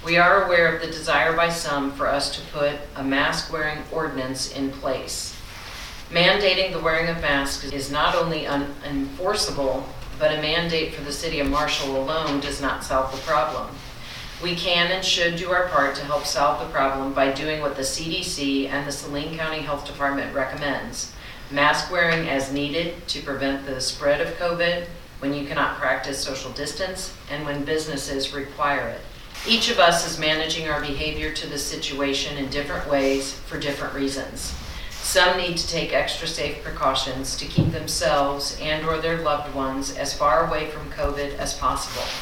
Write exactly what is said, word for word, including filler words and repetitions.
We are aware of the desire by some for us to put a mask-wearing ordinance in place. Mandating the wearing of masks is not only unenforceable, but a mandate for the city of Marshall alone does not solve the problem. We can and should do our part to help solve the problem by doing what the C D C and the Saline County Health Department recommends. Mask wearing as needed to prevent the spread of COVID when you cannot practice social distance and when businesses require it. Each of us is managing our behavior to the situation in different ways for different reasons. Some need to take extra safe precautions to keep themselves and or their loved ones as far away from COVID as possible.